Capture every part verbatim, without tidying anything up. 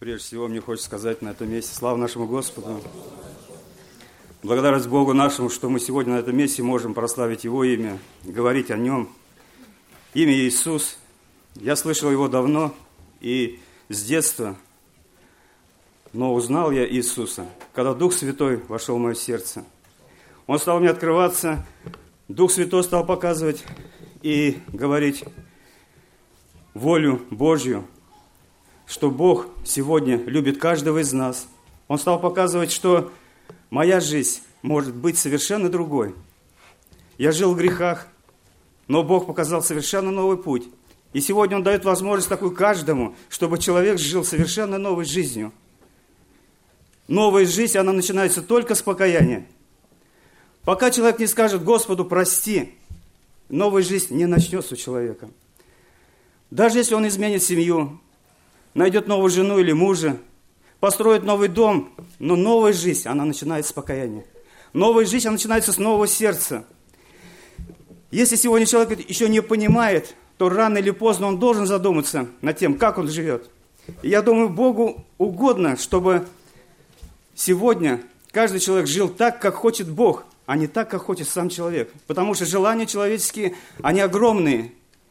Прежде всего, мне хочется сказать на этом месте слава нашему Господу. Благодарность Богу нашему, что мы сегодня на этом месте можем прославить Его имя, говорить о Нем. Имя Иисус. Я слышал Его давно и с детства, но узнал я Иисуса, когда Дух Святой вошел в мое сердце. Он стал мне открываться, Дух Святой стал показывать и говорить волю Божью, что Бог сегодня любит каждого из нас. Он стал показывать, что моя жизнь может быть совершенно другой. Я жил в грехах, но Бог показал совершенно новый путь. И сегодня Он дает возможность такую каждому, чтобы человек жил совершенно новой жизнью. Новая жизнь, она начинается только с покаяния. Пока человек не скажет Господу «прости», новая жизнь не начнется у человека. Даже если он изменит семью, найдет новую жену или мужа, построит новый дом, но новая жизнь, она начинается с покаяния. Новая жизнь, она начинается с нового сердца. Если сегодня человек еще не понимает, то рано или поздно он должен задуматься над тем, как он живет. И я думаю, Богу угодно, чтобы сегодня каждый человек жил так, как хочет Бог, а не так, как хочет сам человек. Потому что желания человеческие, они огромные.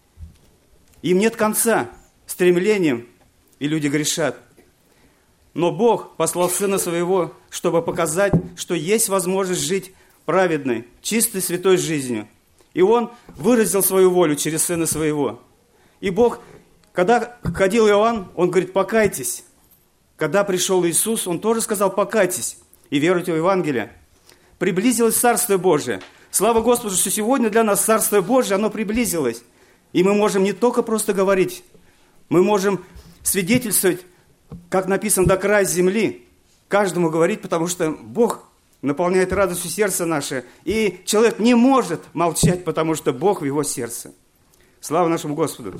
Им нет конца, стремлением, и люди грешат. Но Бог послал Сына Своего, чтобы показать, что есть возможность жить праведной, чистой, святой жизнью. И Он выразил свою волю через Сына Своего. И Бог, когда ходил Иоанн, Он говорит, покайтесь. Когда пришел Иисус, Он тоже сказал, покайтесь и веруйте в Евангелие. Приблизилось Царство Божие. Слава Господу, что сегодня для нас Царство Божие, оно приблизилось. И мы можем не только просто говорить, мы можем свидетельствовать, как написано, до края земли, каждому говорить, потому что Бог наполняет радостью сердце наше, и человек не может молчать, потому что Бог в его сердце. Слава нашему Господу!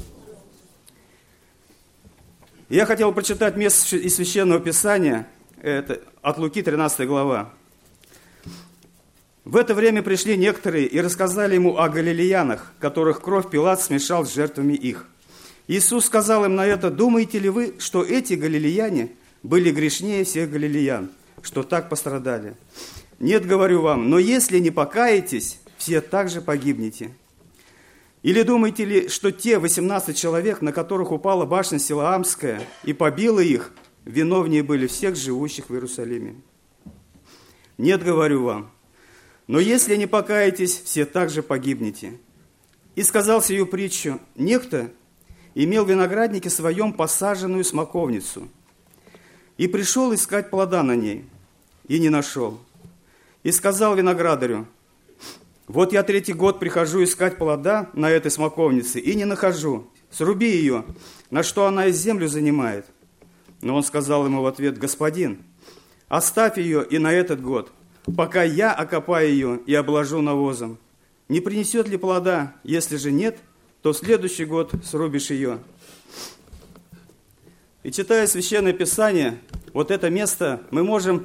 Я хотел прочитать место из Священного Писания, это от Луки, тринадцатая глава. В это время пришли некоторые и рассказали ему о галилеянах, которых кровь Пилат смешал с жертвами их. Иисус сказал им на это, думаете ли вы, что эти галилеяне были грешнее всех галилеян, что так пострадали? Нет, говорю вам, но если не покаетесь, все также погибнете. Или думаете ли, что те восемнадцать человек, на которых упала башня Силаамская и побила их, виновнее были всех живущих в Иерусалиме? Нет, говорю вам, но если не покаетесь, все также погибнете. И сказал сию притчу, некто имел в винограднике своем посаженную смоковницу, и пришел искать плода на ней, и не нашел. И сказал виноградарю, вот я третий год прихожу искать плода на этой смоковнице, и не нахожу. Сруби ее, на что она и землю занимает. Но он сказал ему в ответ, господин, оставь ее и на этот год, пока я окопаю ее и обложу навозом. Не принесет ли плода? Если же нет, то в следующий год срубишь ее. И читая Священное Писание, вот это место, мы можем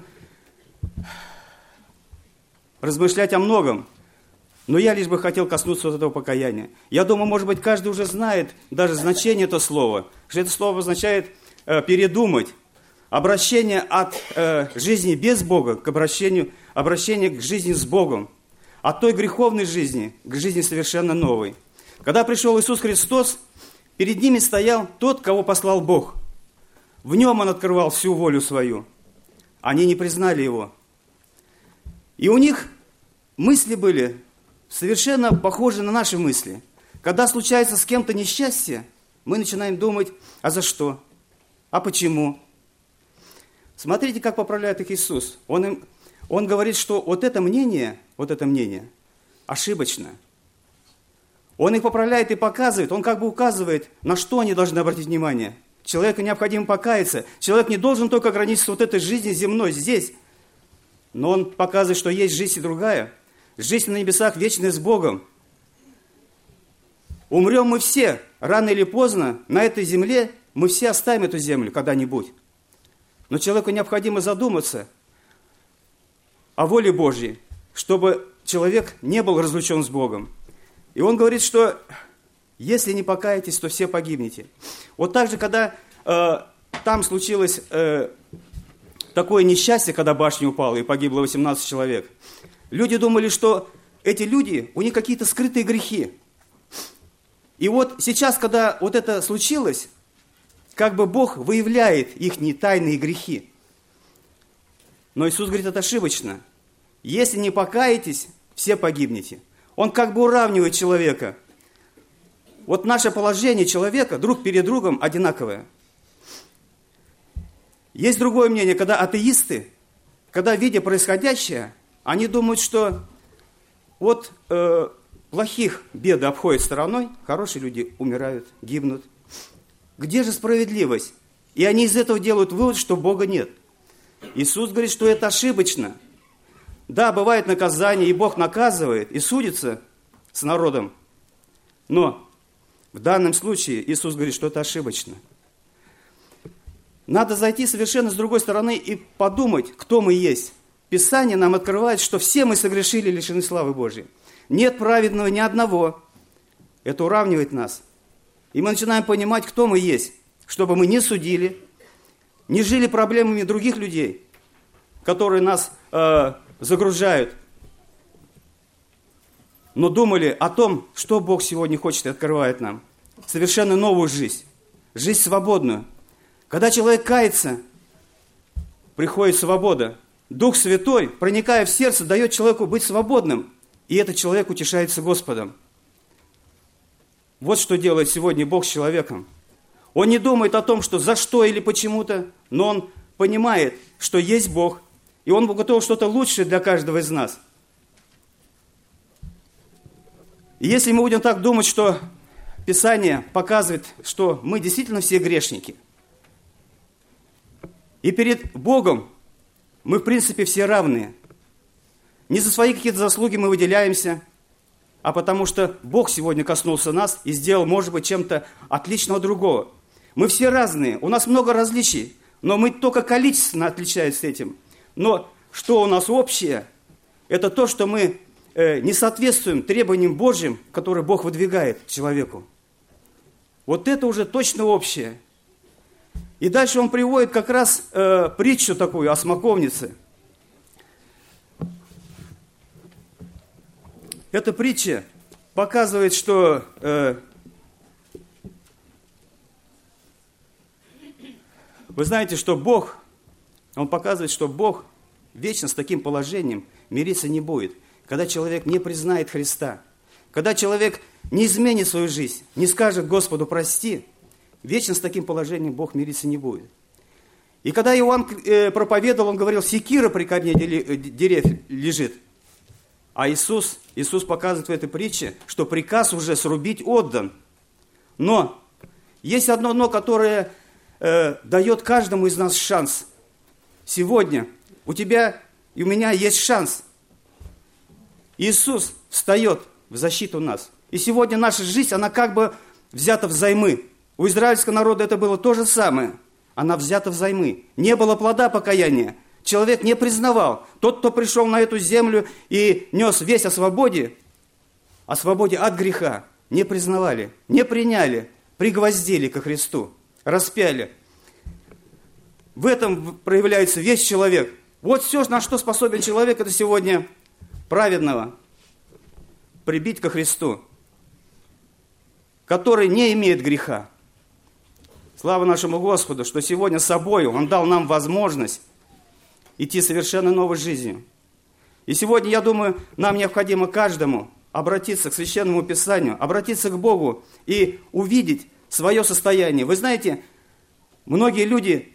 размышлять о многом, но я лишь бы хотел коснуться вот этого покаяния. Я думаю, может быть, каждый уже знает даже значение этого слова, что это слово означает э, передумать, обращение от э, жизни без Бога к обращению, обращение к жизни с Богом, от той греховной жизни к жизни совершенно новой. Когда пришел Иисус Христос, перед ними стоял тот, кого послал Бог. В нем Он открывал всю волю свою. Они не признали Его. И у них мысли были совершенно похожи на наши мысли. Когда случается с кем-то несчастье, мы начинаем думать, а за что? А почему? Смотрите, как поправляет их Иисус. Он, им, он говорит, что вот это мнение, вот это мнение ошибочно. Он их поправляет и показывает, он как бы указывает, на что они должны обратить внимание. Человеку необходимо покаяться. Человек не должен только ограничиться вот этой жизнью земной, здесь. Но он показывает, что есть жизнь и другая. Жизнь на небесах вечная с Богом. Умрем мы все, рано или поздно, на этой земле, мы все оставим эту землю когда-нибудь. Но человеку необходимо задуматься о воле Божьей, чтобы человек не был разлучен с Богом. И он говорит, что если не покаетесь, то все погибнете. Вот так же, когда э, там случилось э, такое несчастье, когда башня упала и погибло восемнадцать человек. Люди думали, что эти люди, у них какие-то скрытые грехи. И вот сейчас, когда вот это случилось, как бы Бог выявляет их тайные грехи. Но Иисус говорит, это ошибочно. Если не покаетесь, все погибнете. Он как бы уравнивает человека. Вот наше положение человека друг перед другом одинаковое. Есть другое мнение, когда атеисты, когда видя происходящее, они думают, что вот э, плохих беды обходят стороной, хорошие люди умирают, гибнут. Где же справедливость? И они из этого делают вывод, что Бога нет. Иисус говорит, что это ошибочно. Да, бывает наказание, и Бог наказывает, и судится с народом. Но в данном случае Иисус говорит, что это ошибочно. Надо зайти совершенно с другой стороны и подумать, кто мы есть. Писание нам открывает, что все мы согрешили и лишены славы Божьей. Нет праведного ни одного. Это уравнивает нас. И мы начинаем понимать, кто мы есть, чтобы мы не судили, не жили проблемами других людей, которые нас э, загружают, но думали о том, что Бог сегодня хочет и открывает нам. Совершенно новую жизнь, жизнь свободную. Когда человек кается, приходит свобода. Дух Святой, проникая в сердце, дает человеку быть свободным, и этот человек утешается Господом. Вот что делает сегодня Бог с человеком. Он не думает о том, что за что или почему-то, но он понимает, что есть Бог, и Он готов что-то лучшее для каждого из нас. И если мы будем так думать, что Писание показывает, что мы действительно все грешники, и перед Богом мы, в принципе, все равные. Не за свои какие-то заслуги мы выделяемся, а потому что Бог сегодня коснулся нас и сделал, может быть, чем-то отличного другого. Мы все разные, у нас много различий, но мы только количественно отличаемся этим. Но что у нас общее, это то, что мы э, не соответствуем требованиям Божьим, которые Бог выдвигает к человеку. Вот это уже точно общее. И дальше он приводит как раз э, притчу такую о смоковнице. Эта притча показывает, что э, вы знаете, что Бог, он показывает, что Бог вечно с таким положением мириться не будет. Когда человек не признает Христа, когда человек не изменит свою жизнь, не скажет Господу прости, вечно с таким положением Бог мириться не будет. И когда Иоанн э, проповедовал, он говорил, секира при корне дерев лежит. А Иисус, Иисус показывает в этой притче, что приказ уже срубить отдан. Но есть одно но, которое э, дает каждому из нас шанс. Сегодня у тебя и у меня есть шанс. Иисус встает в защиту нас. И сегодня наша жизнь, она как бы взята взаймы. У израильского народа это было то же самое. Она взята взаймы. Не было плода покаяния. Человек не признавал. Тот, кто пришел на эту землю и нес весть о свободе, о свободе от греха, не признавали, не приняли, пригвоздили ко Христу, распяли. В этом проявляется весь человек. Вот все, на что способен человек, это сегодня праведного прибить ко Христу, который не имеет греха. Слава нашему Господу, что сегодня собою Он дал нам возможность идти совершенно новой жизнью. И сегодня, я думаю, нам необходимо каждому обратиться к Священному Писанию, обратиться к Богу и увидеть свое состояние. Вы знаете, многие люди,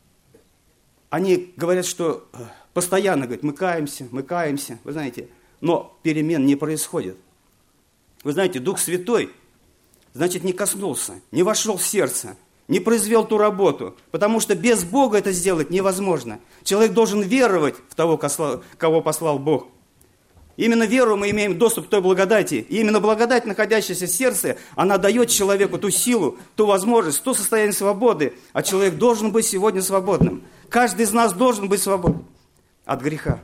они говорят, что постоянно говорят, мы каемся, мы каемся, вы знаете, но перемен не происходит. Вы знаете, Дух Святой, значит, не коснулся, не вошел в сердце, не произвел ту работу, потому что без Бога это сделать невозможно. Человек должен веровать в того, кого послал Бог. Именно веру мы имеем доступ к той благодати. И именно благодать, находящаяся в сердце, она дает человеку ту силу, ту возможность, то состояние свободы. А человек должен быть сегодня свободным. Каждый из нас должен быть свободным от греха.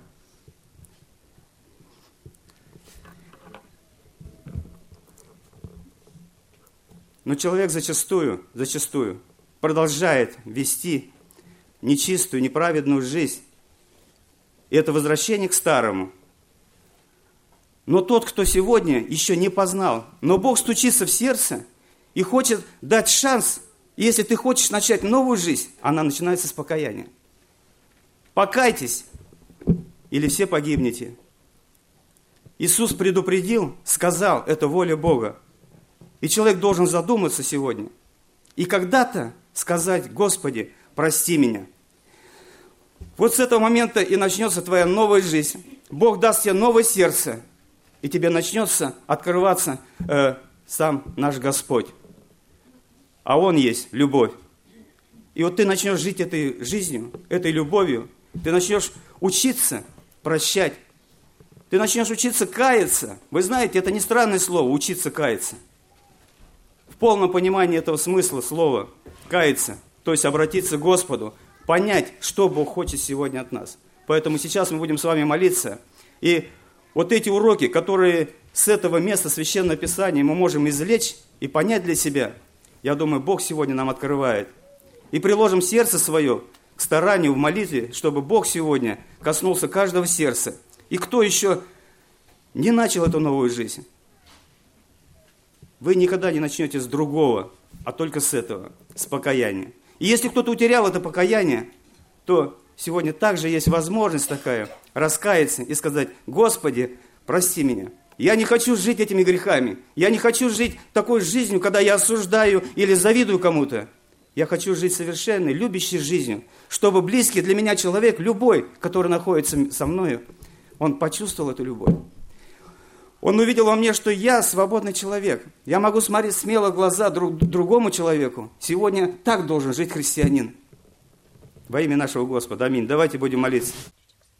Но человек зачастую, зачастую продолжает вести нечистую, неправедную жизнь. И это возвращение к старому. Но тот, кто сегодня еще не познал, но Бог стучится в сердце и хочет дать шанс, если ты хочешь начать новую жизнь, она начинается с покаяния. Покайтесь, или все погибнете. Иисус предупредил, сказал, это воля Бога. И человек должен задуматься сегодня. И когда-то сказать: Господи, прости меня. Вот с этого момента и начнется твоя новая жизнь. Бог даст тебе новое сердце, и тебе начнется открываться э, сам наш Господь. А Он есть любовь. И вот ты начнешь жить этой жизнью, этой любовью. Ты начнешь учиться прощать. Ты начнешь учиться каяться. Вы знаете, это не странное слово, учиться каяться. В полном понимании этого смысла слова каяться, то есть обратиться к Господу, понять, что Бог хочет сегодня от нас. Поэтому сейчас мы будем с вами молиться. И вот эти уроки, которые с этого места Священного Писания мы можем извлечь и понять для себя, я думаю, Бог сегодня нам открывает. И приложим сердце свое к старанию в молитве, чтобы Бог сегодня коснулся каждого сердца. И кто еще не начал эту новую жизнь, вы никогда не начнете с другого, а только с этого, с покаяния. И если кто-то утерял это покаяние, то сегодня также есть возможность такая раскаяться и сказать: Господи, прости меня. Я не хочу жить этими грехами. Я не хочу жить такой жизнью, когда я осуждаю или завидую кому-то. Я хочу жить совершенной, любящей жизнью, чтобы близкий для меня человек, любой, который находится со мною, он почувствовал эту любовь. Он увидел во мне, что я свободный человек. Я могу смотреть смело в глаза друг, другому человеку. Сегодня так должен жить христианин. Во имя нашего Господа. Аминь. Давайте будем молиться.